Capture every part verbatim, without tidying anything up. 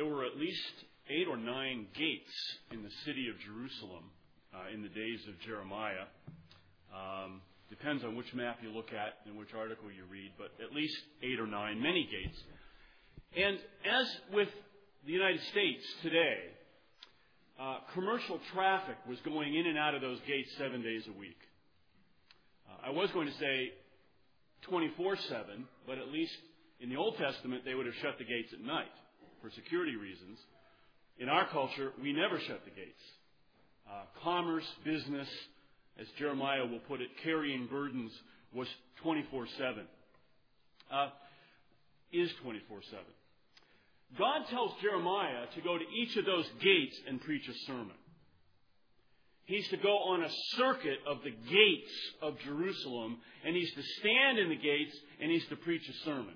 there were at least eight or nine gates in the city of Jerusalem uh, in the days of Jeremiah. Um, depends on which map you look at and which article you read, but at least eight or nine, many gates. And as with the United States today, uh, commercial traffic was going in and out of those gates seven days a week. Uh, I was going to say twenty-four seven, but at least in the Old Testament they would have shut the gates at night for security reasons. In our culture, we never shut the gates. Uh, commerce, business, as Jeremiah will put it, carrying burdens was twenty-four seven. Uh, is twenty-four seven. God tells Jeremiah to go to each of those gates and preach a sermon. He's to go on a circuit of the gates of Jerusalem, and he's to stand in the gates, and he's to preach a sermon.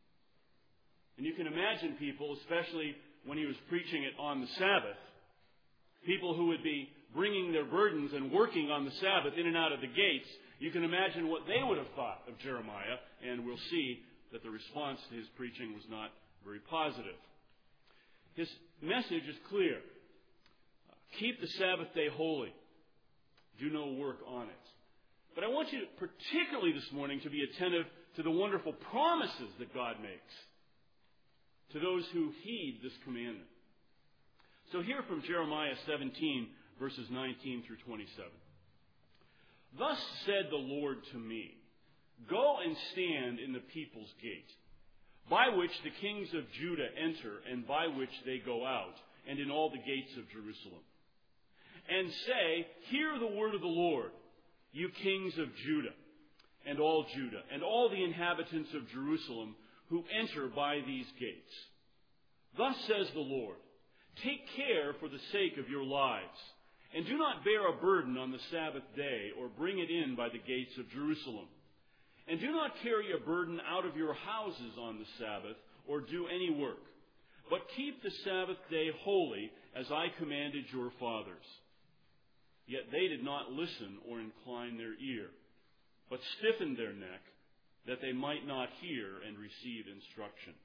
And you can imagine people, especially when he was preaching it on the Sabbath, people who would be bringing their burdens and working on the Sabbath in and out of the gates. You can imagine what they would have thought of Jeremiah, and we'll see that the response to his preaching was not very positive. His message is clear. Keep the Sabbath day holy. Do no work on it. But I want you, particularly this morning, to be attentive to the wonderful promises that God makes to those who heed this commandment. So hear from Jeremiah seventeen, verses nineteen through twenty-seven. Thus said the Lord to me, go and stand in the people's gate, by which the kings of Judah enter, and by which they go out, and in all the gates of Jerusalem. And say, hear the word of the Lord, you kings of Judah, and all Judah, and all the inhabitants of Jerusalem, who enter by these gates. Thus says the Lord, take care for the sake of your lives, and do not bear a burden on the Sabbath day, or bring it in by the gates of Jerusalem. And do not carry a burden out of your houses on the Sabbath, or do any work. But keep the Sabbath day holy, as I commanded your fathers. Yet they did not listen or incline their ear, but stiffened their neck, that they might not hear and receive instruction.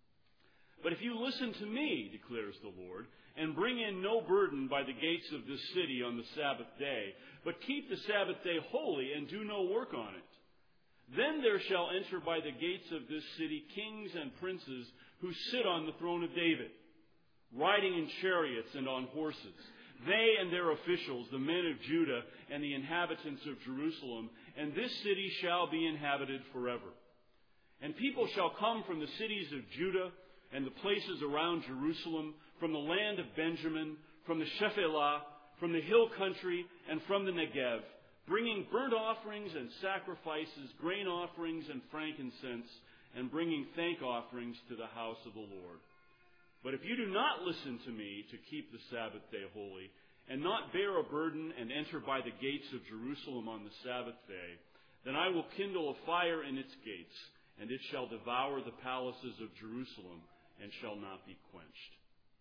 But if you listen to me, declares the Lord, and bring in no burden by the gates of this city on the Sabbath day, but keep the Sabbath day holy and do no work on it, then there shall enter by the gates of this city kings and princes who sit on the throne of David, riding in chariots and on horses, they and their officials, the men of Judah and the inhabitants of Jerusalem, and this city shall be inhabited forever. And people shall come from the cities of Judah and the places around Jerusalem, from the land of Benjamin, from the Shephelah, from the hill country, and from the Negev, bringing burnt offerings and sacrifices, grain offerings and frankincense, and bringing thank offerings to the house of the Lord. But if you do not listen to me to keep the Sabbath day holy, and not bear a burden and enter by the gates of Jerusalem on the Sabbath day, then I will kindle a fire in its gates, and it shall devour the palaces of Jerusalem, and shall not be quenched.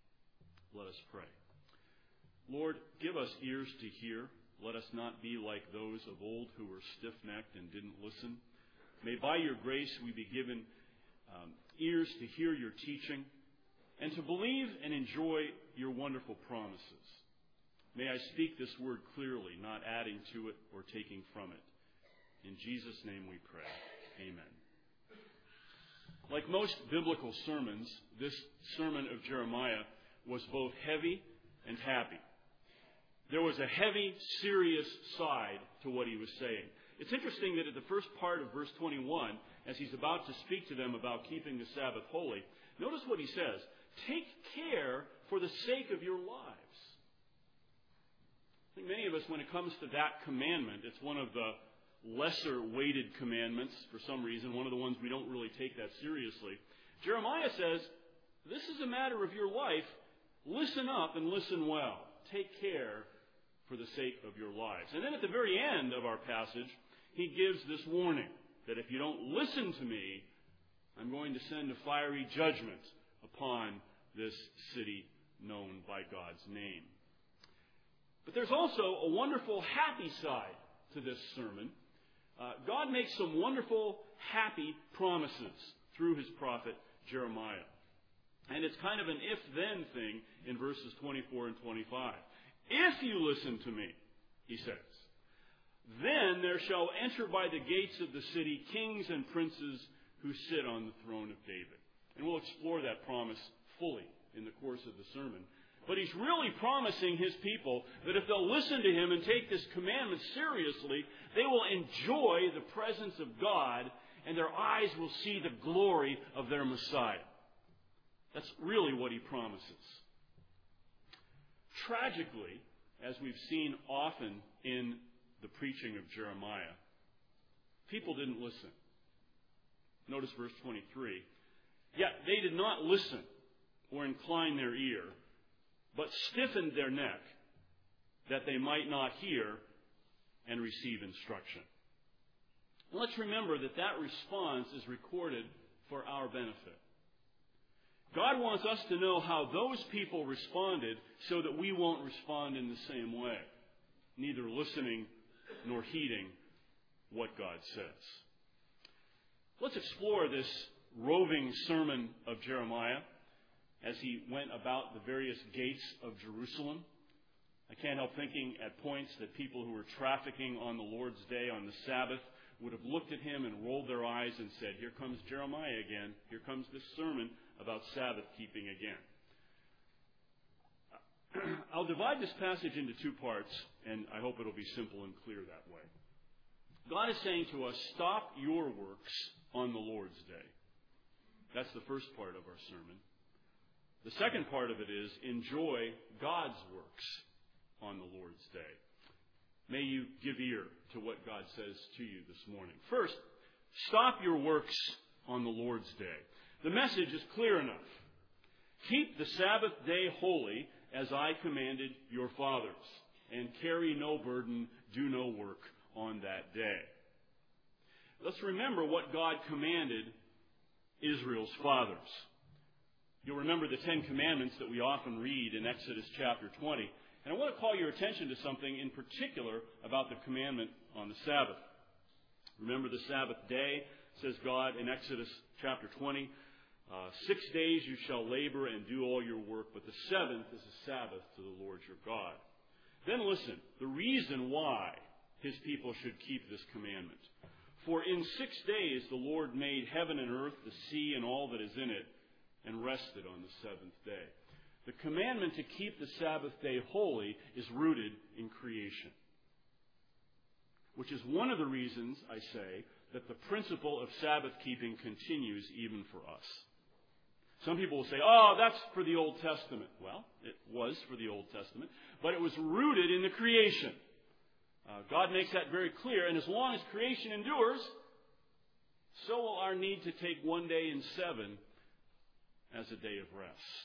Let us pray. Lord, give us ears to hear. Let us not be like those of old who were stiff-necked and didn't listen. May by your grace we be given um, ears to hear your teaching, and to believe and enjoy your wonderful promises. May I speak this word clearly, not adding to it or taking from it. In Jesus' name we pray. Amen. Like most biblical sermons, this sermon of Jeremiah was both heavy and happy. There was a heavy, serious side to what he was saying. It's interesting that at the first part of verse twenty-one, as he's about to speak to them about keeping the Sabbath holy, notice what he says. Take care for the sake of your lives. I think many of us, when it comes to that commandment, it's one of the lesser weighted commandments for some reason, one of the ones we don't really take that seriously. Jeremiah says, this is a matter of your life. Listen up and listen well. Take care for the sake of your lives. And then at the very end of our passage, he gives this warning that if you don't listen to me, I'm going to send a fiery judgment upon this city known by God's name. But there's also a wonderful happy side to this sermon. Uh, God makes some wonderful happy promises through his prophet Jeremiah. And it's kind of an if-then thing in verses twenty-four and twenty-five. If you listen to me, he says, then there shall enter by the gates of the city kings and princes who sit on the throne of David. And we'll explore that promise fully in the course of the sermon. But he's really promising his people that if they'll listen to him and take this commandment seriously, they will enjoy the presence of God and their eyes will see the glory of their Messiah. That's really what he promises. Tragically, as we've seen often in the preaching of Jeremiah, people didn't listen. Notice verse twenty-three. Yet they did not listen or incline their ear, but stiffened their neck, that they might not hear and receive instruction. Let's remember that that response is recorded for our benefit. God wants us to know how those people responded so that we won't respond in the same way, neither listening nor heeding what God says. Let's explore this roving sermon of Jeremiah as he went about the various gates of Jerusalem. I can't help thinking at points that people who were trafficking on the Lord's Day on the Sabbath would have looked at him and rolled their eyes and said, here comes Jeremiah again. Here comes this sermon about Sabbath keeping again. I'll divide this passage into two parts, and I hope it'll be simple and clear that way. God is saying to us, stop your works on the Lord's Day. That's the first part of our sermon. The second part of it is, enjoy God's works on the Lord's Day. May you give ear to what God says to you this morning. First, stop your works on the Lord's Day. The message is clear enough. Keep the Sabbath day holy as I commanded your fathers, and carry no burden, do no work on that day. Let's remember what God commanded Israel's fathers. You'll remember the Ten Commandments that we often read in Exodus chapter twenty. And I want to call your attention to something in particular about the commandment on the Sabbath. Remember the Sabbath day, says God in Exodus chapter twenty. Uh, Six days you shall labor and do all your work, but the seventh is a Sabbath to the Lord your God. Then listen, the reason why his people should keep this commandment. For in six days the Lord made heaven and earth, the sea, and all that is in it, and rested on the seventh day. The commandment to keep the Sabbath day holy is rooted in creation. Which is one of the reasons, I say, that the principle of Sabbath keeping continues even for us. Some people will say, oh, that's for the Old Testament. Well, it was for the Old Testament, but it was rooted in the creation. Uh, God makes that very clear, and as long as creation endures, so will our need to take one day in seven as a day of rest.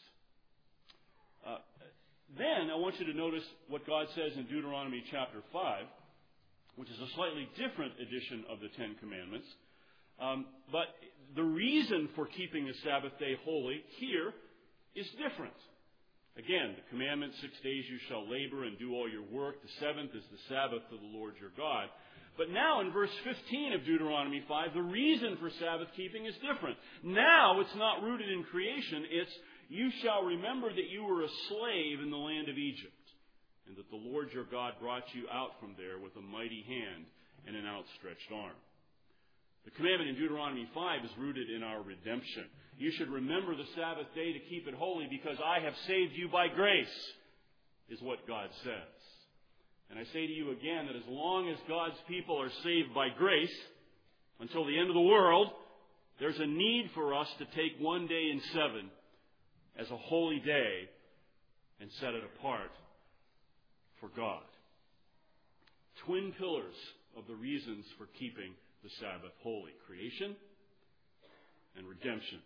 Uh, then I want you to notice what God says in Deuteronomy chapter five, which is a slightly different edition of the Ten Commandments. Um, but the reason for keeping the Sabbath day holy here is different. Again, the commandment, six days you shall labor and do all your work. The seventh is the Sabbath of the Lord your God. But now in verse fifteen of Deuteronomy five, the reason for Sabbath keeping is different. Now it's not rooted in creation. It's, you shall remember that you were a slave in the land of Egypt, and that the Lord your God brought you out from there with a mighty hand and an outstretched arm. The commandment in Deuteronomy five is rooted in our redemption. You should remember the Sabbath day to keep it holy because I have saved you by grace, is what God says. And I say to you again that as long as God's people are saved by grace, until the end of the world, there's a need for us to take one day in seven as a holy day and set it apart for God. Twin pillars of the reasons for keeping the Sabbath holy: creation and redemption.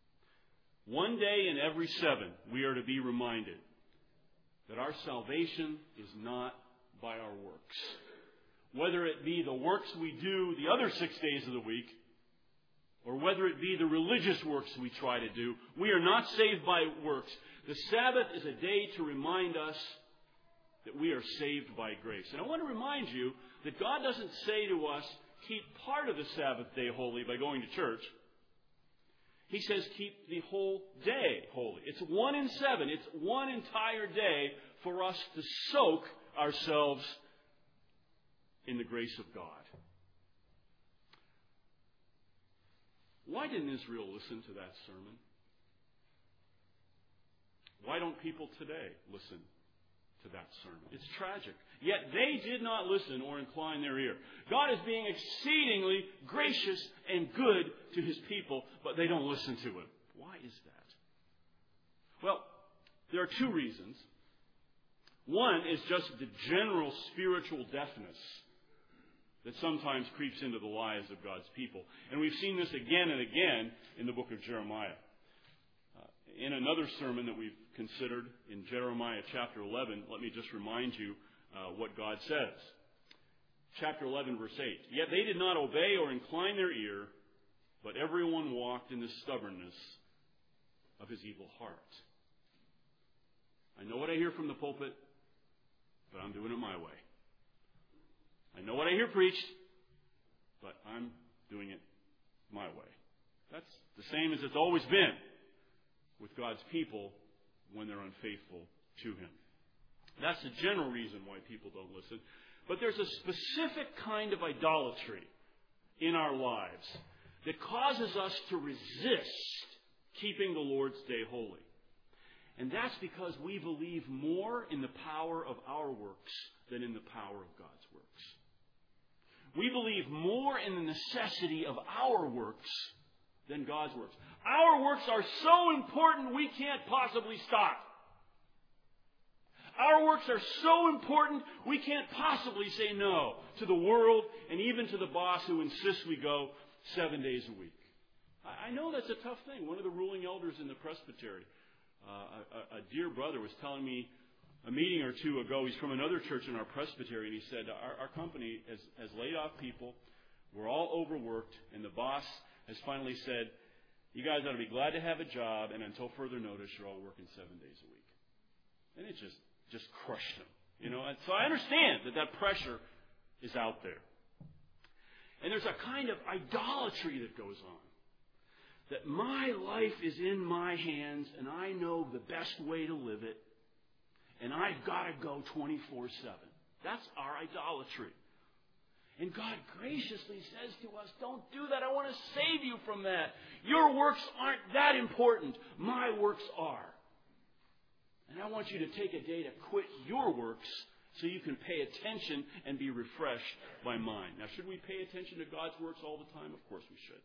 One day in every seven, we are to be reminded that our salvation is not by our works. Whether it be the works we do the other six days of the week, or whether it be the religious works we try to do, we are not saved by works. The Sabbath is a day to remind us that we are saved by grace. And I want to remind you that God doesn't say to us, keep part of the Sabbath day holy by going to church. He says keep the whole day holy. It's one in seven. It's one entire day for us to soak ourselves in the grace of God. Why didn't Israel listen to that sermon? Why don't people today listen to that sermon? It's tragic. Yet they did not listen or incline their ear. God is being exceedingly gracious and good to His people, but they don't listen to Him. Why is that? Well, there are two reasons. One is just the general spiritual deafness that sometimes creeps into the lives of God's people. And we've seen this again and again in the book of Jeremiah. Uh, in another sermon that we've considered in Jeremiah chapter eleven, let me just remind you uh, what God says. Chapter eleven, verse eight. Yet they did not obey or incline their ear, but everyone walked in the stubbornness of his evil heart. I know what I hear from the pulpit, but I'm doing it my way. I know what I hear preached, but I'm doing it my way. That's the same as it's always been with God's people when they're unfaithful to Him. That's the general reason why people don't listen. But there's a specific kind of idolatry in our lives that causes us to resist keeping the Lord's day holy. And that's because we believe more in the power of our works than in the power of God's works. We believe more in the necessity of our works than God's works. Our works are so important we can't possibly stop. Our works are so important we can't possibly say no to the world and even to the boss who insists we go seven days a week. I know that's a tough thing. One of the ruling elders in the presbytery, uh, a, a dear brother, was telling me a meeting or two ago, he's from another church in our presbytery, and he said, our, our company has, has laid off people, we're all overworked, and the boss has finally said, you guys ought to be glad to have a job, and until further notice, you're all working seven days a week. And it just, just crushed him. You know, and so I understand that that pressure is out there. And there's a kind of idolatry that goes on. That my life is in my hands, and I know the best way to live it, and I've got to go twenty-four seven. That's our idolatry. And God graciously says to us, don't do that. I want to save you from that. Your works aren't that important. My works are. And I want you to take a day to quit your works so you can pay attention and be refreshed by mine. Now, should we pay attention to God's works all the time? Of course we should.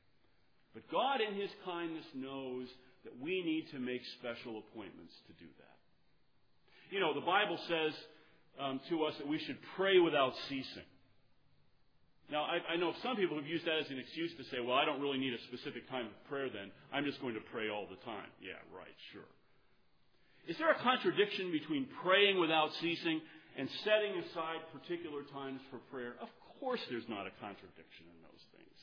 But God in His kindness knows that we need to make special appointments to do that. You know, the Bible says um, to us that we should pray without ceasing. Now, I, I know some people have used that as an excuse to say, well, I don't really need a specific time of prayer then. I'm just going to pray all the time. Yeah, right, sure. Is there a contradiction between praying without ceasing and setting aside particular times for prayer? Of course there's not a contradiction in those things.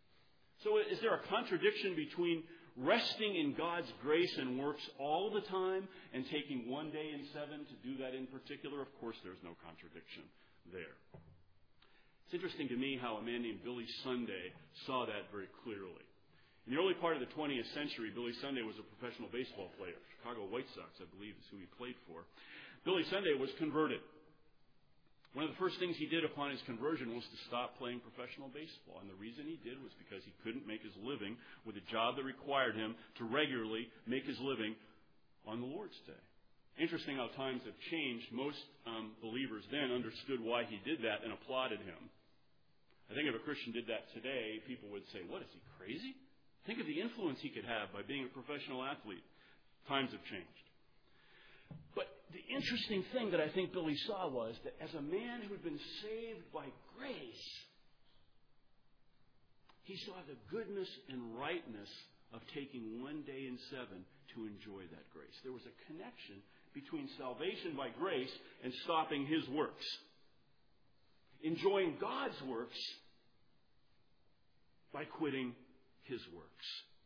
So is there a contradiction between resting in God's grace and works all the time and taking one day in seven to do that in particular? Of course there's no contradiction there. It's interesting to me how a man named Billy Sunday saw that very clearly. In the early part of the twentieth century, Billy Sunday was a professional baseball player. Chicago White Sox, I believe, is who he played for. Billy Sunday was converted. One of the first things he did upon his conversion was to stop playing professional baseball. And the reason he did was because he couldn't make his living with a job that required him to regularly make his living on the Lord's Day. Interesting how times have changed. Most um, believers then understood why he did that and applauded him. I think if a Christian did that today, people would say, what, is he crazy? Think of the influence he could have by being a professional athlete. Times have changed. But the interesting thing that I think Billy saw was that as a man who had been saved by grace, he saw the goodness and rightness of taking one day in seven to enjoy that grace. There was a connection between salvation by grace and stopping his works. Enjoying God's works by quitting His works.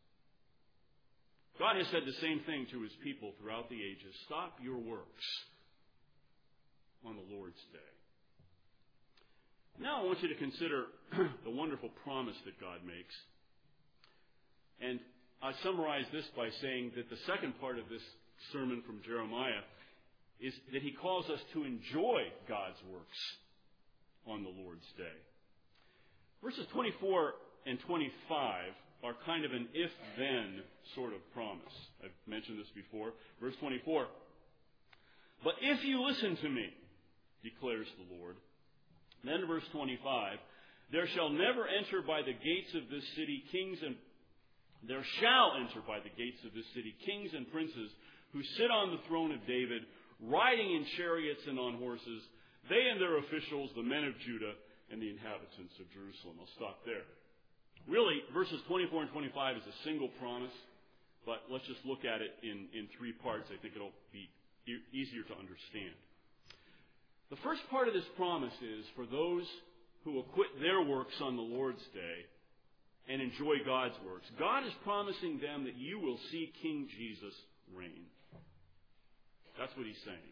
God has said the same thing to His people throughout the ages. Stop your works on the Lord's day. Now I want you to consider the wonderful promise that God makes. And I summarize this by saying that the second part of this sermon from Jeremiah is that he calls us to enjoy God's works on the Lord's day. Verses twenty-four and twenty-five are kind of an if-then sort of promise. I've mentioned this before. Verse twenty-four, "But if you listen to me, declares the Lord." Then verse twenty-five, "There shall never enter by the gates of this city kings and there shall enter by the gates of this city kings and princes who sit on the throne of David, riding in chariots and on horses, they and their officials, the men of Judah, and the inhabitants of Jerusalem." I'll stop there. Really, verses twenty-four and twenty-five is a single promise, but let's just look at it in, in three parts. I think it'll be e- easier to understand. The first part of this promise is for those who acquit their works on the Lord's day and enjoy God's works. God is promising them that you will see King Jesus reign. That's what he's saying.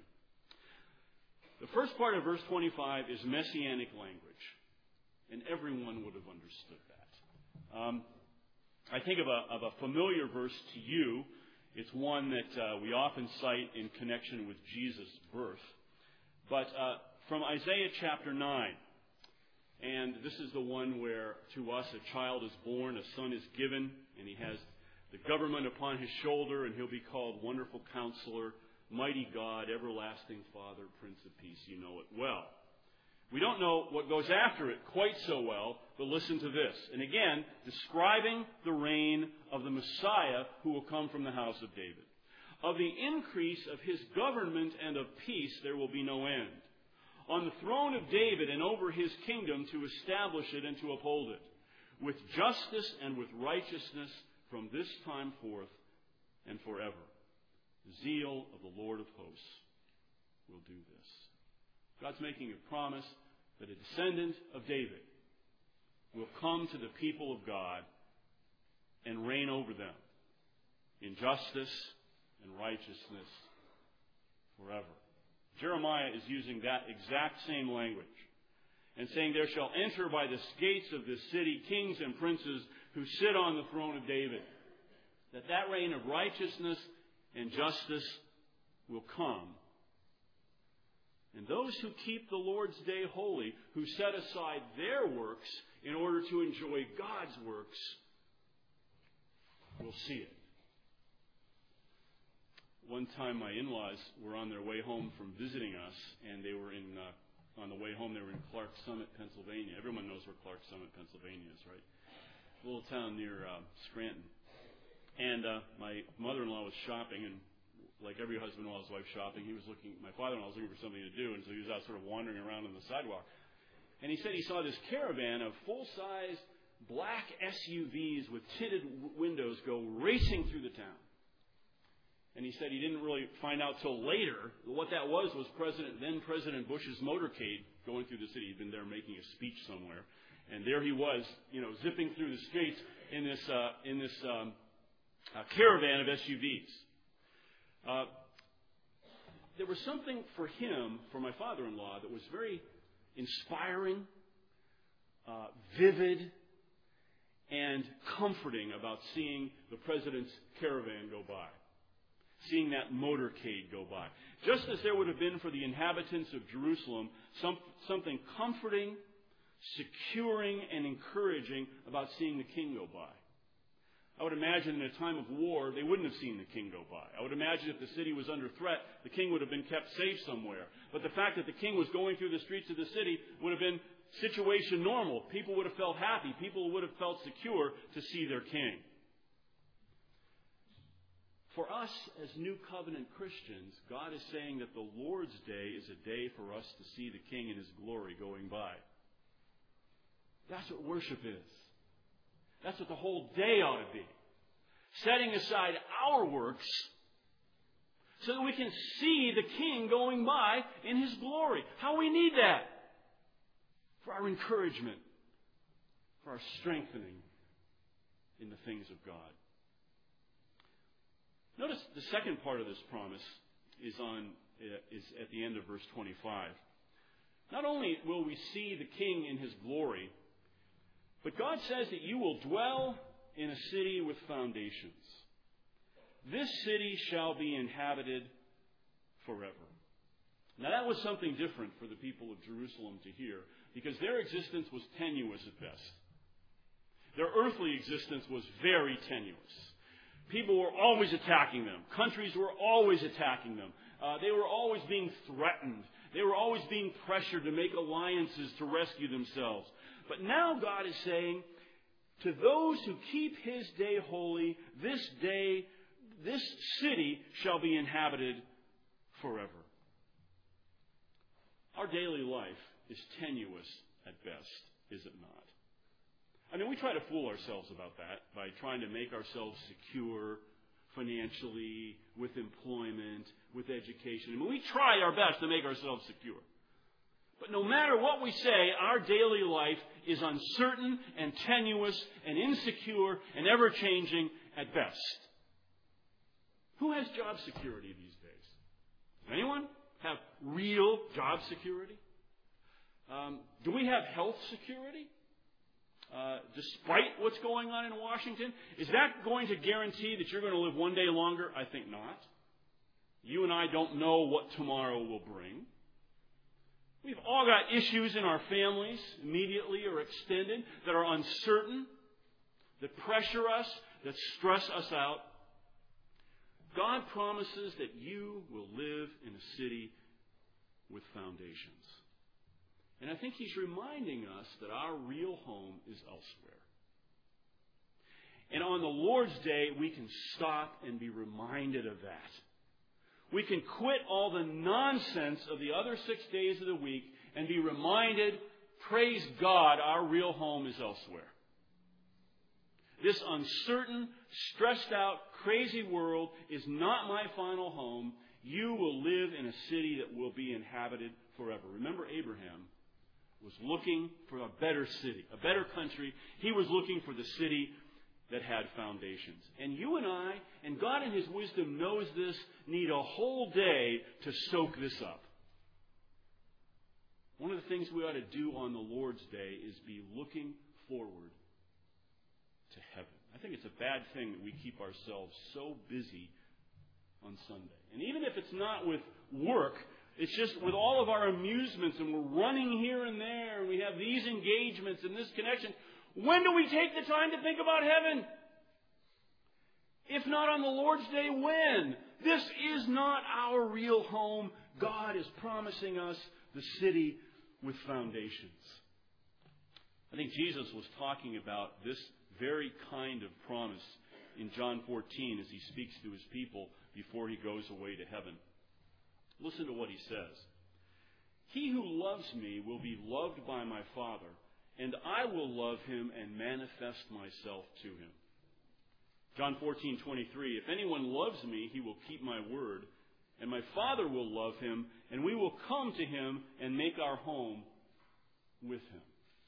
The first part of verse twenty-five is messianic language, and everyone would have understood that. Um, I think of a, of a familiar verse to you. It's one that uh, we often cite in connection with Jesus' birth. But uh, from Isaiah chapter nine. And this is the one where to us a child is born, a son is given, and he has the government upon his shoulder, and he'll be called Wonderful Counselor, Mighty God, Everlasting Father, Prince of Peace. You know it well. We don't know what goes after it quite so well, but listen to this. And again, describing the reign of the Messiah who will come from the house of David. "Of the increase of his government and of peace there will be no end. On the throne of David and over his kingdom to establish it and to uphold it, with justice and with righteousness from this time forth and forever. The zeal of the Lord of hosts will do this." God's making a promise that a descendant of David will come to the people of God and reign over them in justice and righteousness forever. Jeremiah is using that exact same language and saying, "There shall enter by the gates of this city kings and princes who sit on the throne of David." That that reign of righteousness and justice will come. And those who keep the Lord's day holy, who set aside their works in order to enjoy God's works, will see it. One time my in-laws were on their way home from visiting us, and they were in, uh, on the way home, they were in Clark Summit, Pennsylvania. Everyone knows where Clark Summit, Pennsylvania is, right? A little town near uh, Scranton. And uh, my mother-in-law was shopping, and like every husband while his wife's shopping, he was looking, my father-in-law was looking for something to do, and so he was out sort of wandering around on the sidewalk. And he said he saw this caravan of full-size black S U Vs with tinted w- windows go racing through the town. And he said he didn't really find out till later what that was was President then President Bush's motorcade going through the city. He'd been there making a speech somewhere, and there he was, you know, zipping through the streets in this uh, in this um, uh, caravan of S U Vs. Uh, there was something for him, for my father-in-law, that was very inspiring, uh, vivid, and comforting about seeing the president's caravan go by. Seeing that motorcade go by. Just as there would have been for the inhabitants of Jerusalem some, something comforting, securing, and encouraging about seeing the king go by. I would imagine in a time of war, they wouldn't have seen the king go by. I would imagine if the city was under threat, the king would have been kept safe somewhere. But the fact that the king was going through the streets of the city would have been situation normal. People would have felt happy. People would have felt secure to see their king. For us as New Covenant Christians, God is saying that the Lord's Day is a day for us to see the King in His glory going by. That's what worship is. That's what the whole day ought to be. Setting aside our works so that we can see the King going by in His glory. How we need that? For our encouragement, for our strengthening in the things of God. Notice the second part of this promise is on is at the end of verse twenty-five. Not only will we see the King in His glory, but God says that you will dwell in a city with foundations. This city shall be inhabited forever. Now that was something different for the people of Jerusalem to hear, because their existence was tenuous at best. Their earthly existence was very tenuous. People were always attacking them. Countries were always attacking them. Uh, they were always being threatened. They were always being pressured to make alliances to rescue themselves. But now God is saying, to those who keep His day holy, this day, this city shall be inhabited forever. Our daily life is tenuous at best, is it not? I mean, we try to fool ourselves about that by trying to make ourselves secure financially, with employment, with education. I mean, we try our best to make ourselves secure. But no matter what we say, our daily life is uncertain and tenuous and insecure and ever-changing at best. Who has job security these days? Anyone have real job security? Um, do we have health security? Uh, despite what's going on in Washington, is that going to guarantee that you're going to live one day longer? I think not. You and I don't know what tomorrow will bring. We've all got issues in our families, immediately or extended, that are uncertain, that pressure us, that stress us out. God promises that you will live in a city with foundations. And I think He's reminding us that our real home is elsewhere. And on the Lord's Day, we can stop and be reminded of that. We can quit all the nonsense of the other six days of the week and be reminded, praise God, our real home is elsewhere. This uncertain, stressed out, crazy world is not my final home. You will live in a city that will be inhabited forever. Remember Abraham was looking for a better city, a better country. He was looking for the city that had foundations. And you and I, and God in His wisdom knows this, need a whole day to soak this up. One of the things we ought to do on the Lord's Day is be looking forward to heaven. I think it's a bad thing that we keep ourselves so busy on Sunday. And even if it's not with work, it's just with all of our amusements, and we're running here and there, and we have these engagements and this connection. When do we take the time to think about heaven? If not on the Lord's Day, when? This is not our real home. God is promising us the city with foundations. I think Jesus was talking about this very kind of promise in John fourteen as He speaks to His people before He goes away to heaven. Listen to what He says. He who loves me will be loved by my Father, and I will love him and manifest myself to him. John fourteen twenty-three, if anyone loves me, he will keep my word, and my Father will love him, and we will come to him and make our home with him.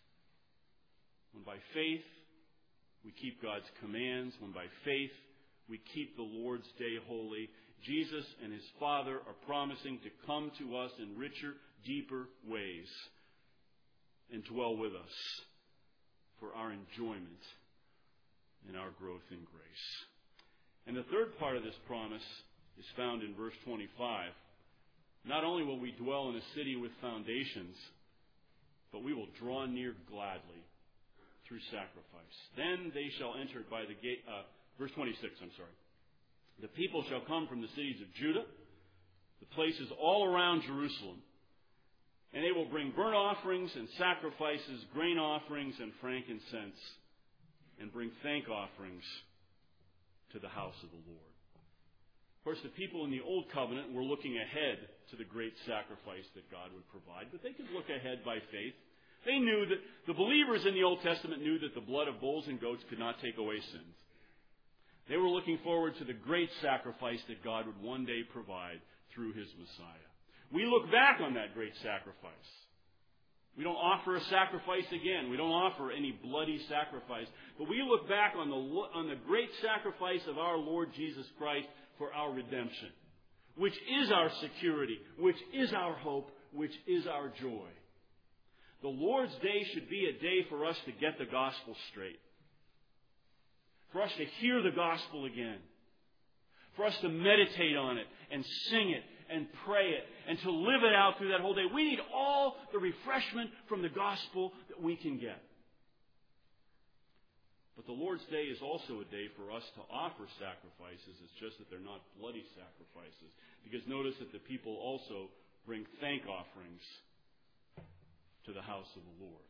When by faith we keep God's commands, when by faith we keep the Lord's Day holy, Jesus and His Father are promising to come to us in richer, deeper ways and dwell with us for our enjoyment and our growth in grace. And the third part of this promise is found in verse twenty-five. Not only will we dwell in a city with foundations, but we will draw near gladly through sacrifice. Then they shall enter by the gate. Uh, verse twenty-six, I'm sorry. The people shall come from the cities of Judah, the places all around Jerusalem, and they will bring burnt offerings and sacrifices, grain offerings and frankincense, and bring thank offerings to the house of the Lord. Of course, the people in the Old Covenant were looking ahead to the great sacrifice that God would provide, but they could look ahead by faith. They knew that the believers in the Old Testament knew that the blood of bulls and goats could not take away sins. They were looking forward to the great sacrifice that God would one day provide through His Messiah. We look back on that great sacrifice. We don't offer a sacrifice again. We don't offer any bloody sacrifice. But we look back on the, on the great sacrifice of our Lord Jesus Christ for our redemption, which is our security, which is our hope, which is our joy. The Lord's Day should be a day for us to get the gospel straight. for us to hear the gospel again, for us to meditate on it and sing it and pray it and to live it out through that whole day. We need all the refreshment from the gospel that we can get. But the Lord's Day is also a day for us to offer sacrifices. It's just that they're not bloody sacrifices. Because notice that the people also bring thank offerings to the house of the Lord.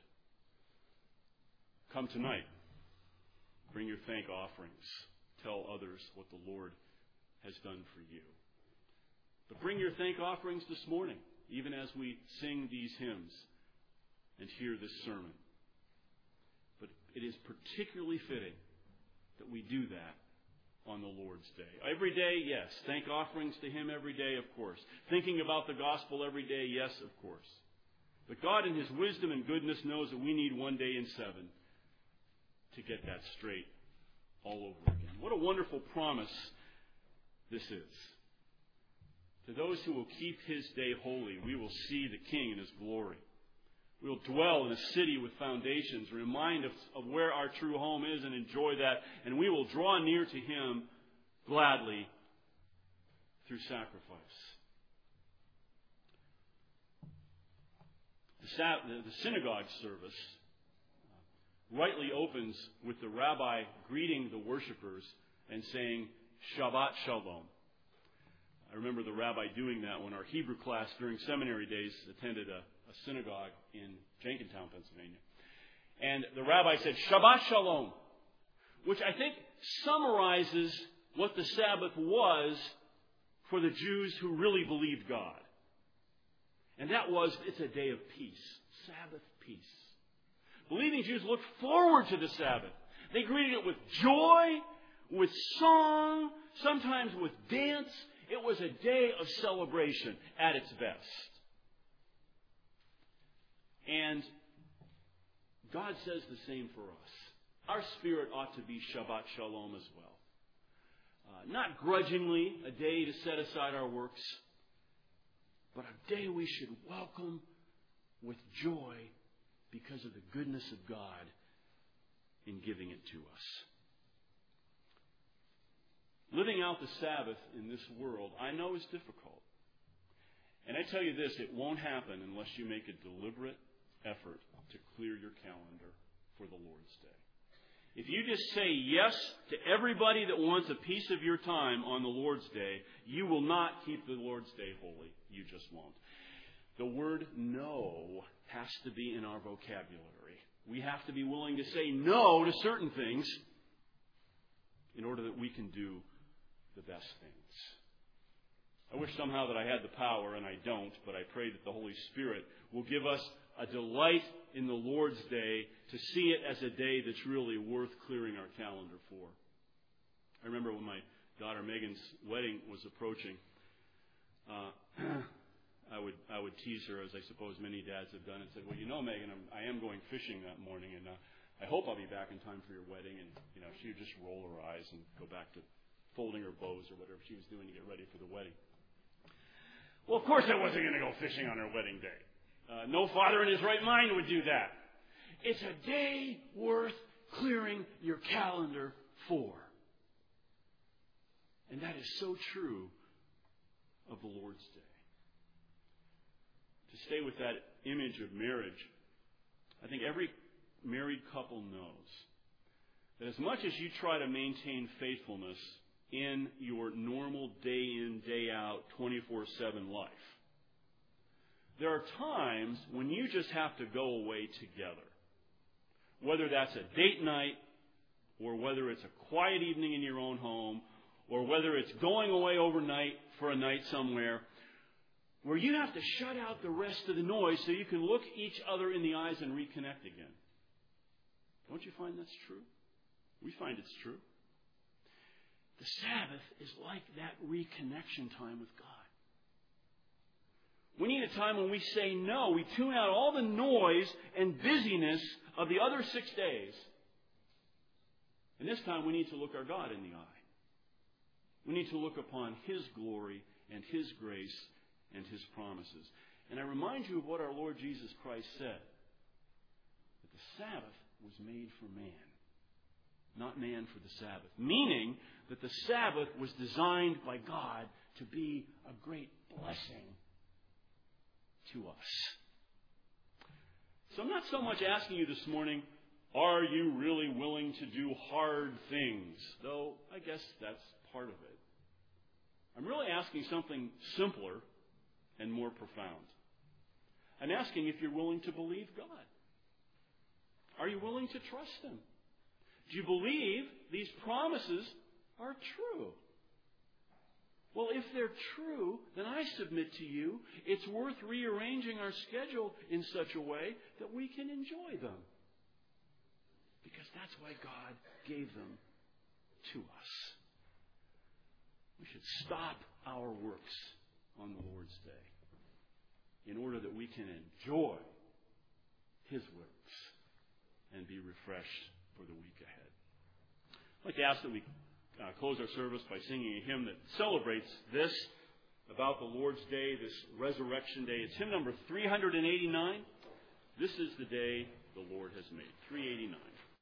Come tonight. Bring your thank offerings. Tell others what the Lord has done for you. But bring your thank offerings this morning, even as we sing these hymns and hear this sermon. But it is particularly fitting that we do that on the Lord's Day. Every day, yes. Thank offerings to Him every day, of course. Thinking about the gospel every day, yes, of course. But God in His wisdom and goodness knows that we need one day in seven to get that straight all over again. What a wonderful promise this is. To those who will keep His day holy, we will see the King in His glory. We will dwell in a city with foundations, remind us of where our true home is and enjoy that. And we will draw near to Him gladly through sacrifice. The synagogue service rightly opens with the rabbi greeting the worshipers and saying, Shabbat Shalom. I remember the rabbi doing that when our Hebrew class during seminary days attended a, a synagogue in Jenkintown, Pennsylvania. And the rabbi said, Shabbat Shalom, which I think summarizes what the Sabbath was for the Jews who really believed God. And that was, it's a day of peace. Sabbath peace. Believing Jews looked forward to the Sabbath. They greeted it with joy, with song, sometimes with dance. It was a day of celebration at its best. And God says the same for us. Our spirit ought to be Shabbat Shalom as well. Uh, not grudgingly, a day to set aside our works, but a day we should welcome with joy because of the goodness of God in giving it to us. Living out the Sabbath in this world, I know, is difficult. And I tell you this, it won't happen unless you make a deliberate effort to clear your calendar for the Lord's Day. If you just say yes to everybody that wants a piece of your time on the Lord's Day, you will not keep the Lord's Day holy. You just won't. The word no has to be in our vocabulary. We have to be willing to say no to certain things in order that we can do the best things. I wish somehow that I had the power, and I don't, but I pray that the Holy Spirit will give us a delight in the Lord's Day to see it as a day that's really worth clearing our calendar for. I remember when my daughter Megan's wedding was approaching, uh, I would I would tease her, as I suppose many dads have done, and said, well, you know, Megan, I'm, I am going fishing that morning, and uh, I hope I'll be back in time for your wedding. And, you know, she would just roll her eyes and go back to folding her bows or whatever she was doing to get ready for the wedding. Well, of course I wasn't going to go fishing on her wedding day. Uh, no father in his right mind would do that. It's a day worth clearing your calendar for. And that is so true of the Lord's Day. To stay with that image of marriage, I think every married couple knows that as much as you try to maintain faithfulness in your normal day-in, day-out, twenty-four seven life, there are times when you just have to go away together. Whether that's a date night, or whether it's a quiet evening in your own home, or whether it's going away overnight for a night somewhere, where you have to shut out the rest of the noise so you can look each other in the eyes and reconnect again. Don't you find that's true? We find it's true. The Sabbath is like that reconnection time with God. We need a time when we say no. We tune out all the noise and busyness of the other six days. And this time we need to look our God in the eye. We need to look upon His glory and His grace and His promises. And I remind you of what our Lord Jesus Christ said. That the Sabbath was made for man. not man for the Sabbath. Meaning that the Sabbath was designed by God to be a great blessing to us. So I'm not so much asking you this morning, are you really willing to do hard things? Though I guess that's part of it. I'm really asking something simpler and more profound. I'm asking if you're willing to believe God. Are you willing to trust Him? Do you believe these promises are true? Well, if they're true, then I submit to you, it's worth rearranging our schedule in such a way that we can enjoy them. Because that's why God gave them to us. We should stop our works on the Lord's Day in order that we can enjoy His works and be refreshed for the week ahead. I'd like to ask that we Uh, close our service by singing a hymn that celebrates this about the Lord's Day, this resurrection day. It's hymn number three eighty-nine. This is the day the Lord has made. three eighty-nine.